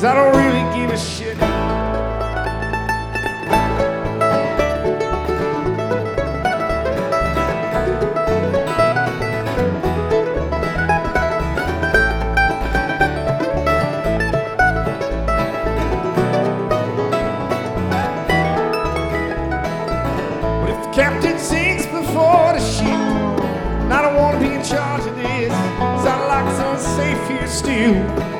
'cause I don't really give a shit. But if the captain sings before the ship, and I don't want to be in charge of this, 'cause our life's unsafe here still.